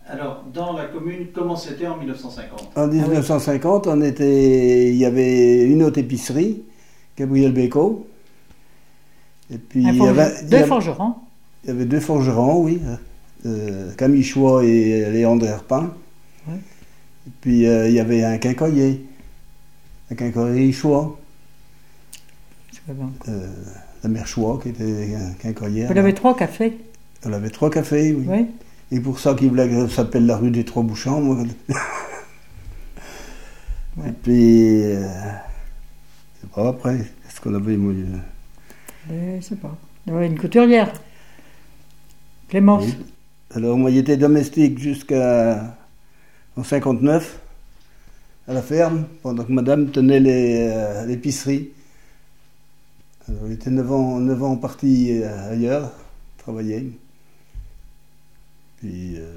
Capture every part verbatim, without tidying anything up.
Alors, dans la commune, comment c'était en mille neuf cent cinquante? En mille neuf cent cinquante, on était, il y avait une autre épicerie, Gabriel Bécaud. Et puis, il y avait, deux il y avait, forgerons. Il y avait deux forgerons, oui. Euh, Camille Choix et Léandre Herpin. Ouais. Et puis, euh, il y avait un quincaillier. Un quincaillier Choix. Bon. Euh, la mère Choix, qui était un quincaillier. Elle avait trois cafés. Elle avait trois cafés, oui. Oui. Et pour ça qu'il voulait que ça s'appelle la rue des Trois Bouchons. Moi. Ouais. Et puis, euh, c'est pas après. Qu'est-ce qu'on avait, moi Je sais pas. Il y avait une couturière. Clémence. Oui. Alors, moi, j'étais domestique jusqu'à en cinquante-neuf, à la ferme, pendant que madame tenait l'épicerie. Alors, il était neuf ans, neuf ans parti ailleurs, travailler. Puis, euh,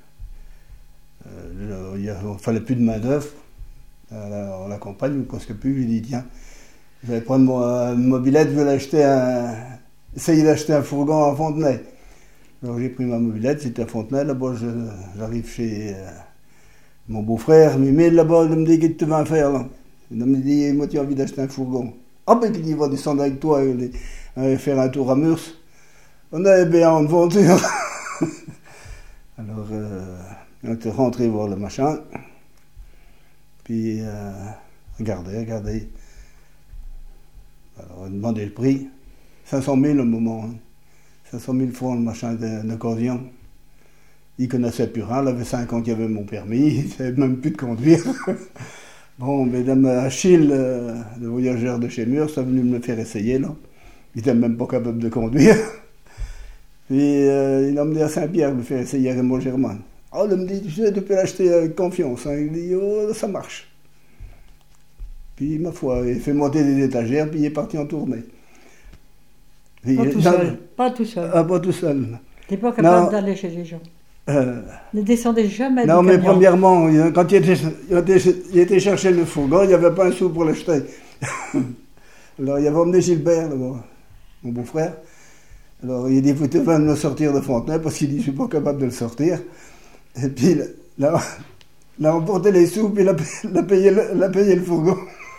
euh, il ne fallait plus de main-d'œuvre à la, à la campagne, presque plus. J'ai dit, tiens, je vais prendre mon mobilette, je vais l'acheter un, essayer d'acheter un fourgon à Fontenay. Alors j'ai pris ma mobilette, c'était à Fontenay, là-bas j'arrive chez euh, mon beau-frère, mais là-bas, il me dit, qu'est-ce que tu vas faire là? Il me dit, moi tu as envie d'acheter un fourgon. Ah ben il va descendre avec toi et aller faire un tour à Murs. On est bien en aventure. Alors euh, on était rentré voir le machin. Puis euh, regardez, regardez. Alors on a demandé le prix. cinq cent mille au moment. Hein. cinq cent mille francs le machin d'occasion. Il connaissait plus rien, il avait cinq ans qu'il avait mon permis, il ne savait même plus de conduire. Bon, mesdames Achille, euh, le voyageur de chez Murs, est venu me le faire essayer, là. Il n'était même pas capable de conduire. Puis euh, il a emmené à Saint-Pierre me faire essayer à Raymond Germain. Oh, il me dit, tu sais, tu peux l'acheter avec confiance. Hein. Il dit, oh, ça marche. Puis, ma foi, il fait monter des étagères, puis il est parti en tournée. Puis, pas tout dans... seul, pas tout seul. Ah, pas tout seul. Tu n'es pas capable d'aller chez les gens. Euh, ne descendez jamais non, du mais camion. premièrement, quand il était, il, était, il était chercher le fourgon, il n'y avait pas un sou pour l'acheter. Alors, il avait emmené Gilbert, là, mon beau-frère. Alors, il dit, vous devez me le sortir de Fontenay, parce qu'il dit, je ne suis pas capable de le sortir. Et puis, là, il a emporté les sous, puis il a, il a, payé, le, il a payé le fourgon.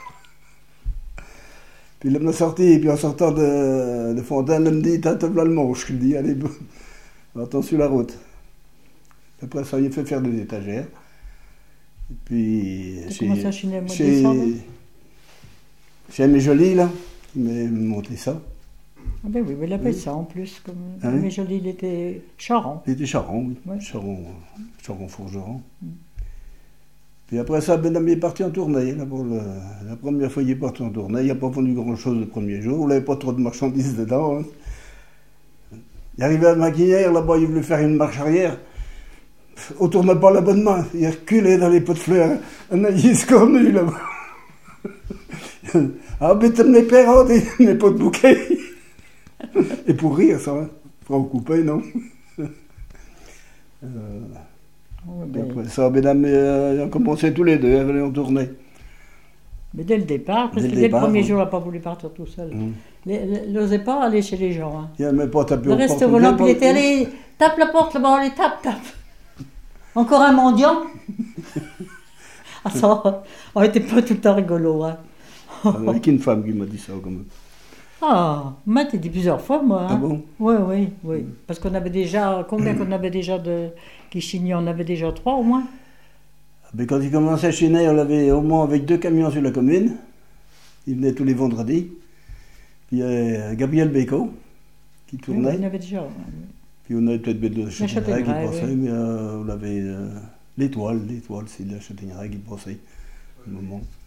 Puis il m'a sorti, et puis en sortant de, de Fontaine, il me dit, t'as là le manche. Je lui dis, allez, attends sur la route. Après ça, il a fait faire des étagères. Et puis, tu chez, commences à chiner le chez, chez Aimé Joly, là, il m'a monté ça. Ah ben oui, mais il avait oui. ça en plus. Comme ah Aimé oui. Joly, il était charron. Il était charron, oui. Ouais. Charron, charron forgeron. Mm. Puis après ça, Ben Ami est parti en tournée. Là, pour le, la première fois, il est parti en tournée. Il n'a pas vendu grand-chose le premier jour. Il n'avait pas trop de marchandises dedans. Hein. Il arrivait à la maquinière, là-bas, il voulait faire une marche arrière. On ne tournait pas la bonne main. Il reculait dans les pots de fleurs. Un aïs cornu, là-bas. Ah, mais t'aimes les perrottes et mes pots de bouquet. Et pour rire, ça, hein. Pour en couper, non. euh... Oh, ben... Après ça, mesdames, euh, on commençait tous les deux, ils venaient en tournée. Mais dès le départ, parce dès que le dès départ, le premier ouais. jour, il n'a pas voulu partir tout seul. Mmh. Il n'osait pas aller chez les gens. Hein. Il n'aimait pas taper le aux portes. Le reste volant, il était allé, tape la porte là-bas, allez, tape, tape. Encore un mendiant. Ah, ça, on n'était pas tout le temps rigolo. Hein. Avec une femme qui m'a dit ça, quand même. Ah, m'a dit plusieurs fois, moi. Hein. Ah bon? Oui, oui, oui. Mmh. Parce qu'on avait déjà, combien qu'on avait déjà de qui chignaient? On avait déjà trois au moins. Mais quand il commençait à chiner, on avait au moins avec deux camions sur la commune. Il venait tous les vendredis. Puis il y avait Gabriel Bécaud qui tournait. Oui, on avait déjà. Puis on avait peut-être de la Châtaigneraie qui passait, oui. mais euh, on avait euh, l'étoile, l'étoile, c'est de la Châtaigneraie qui passait au moment.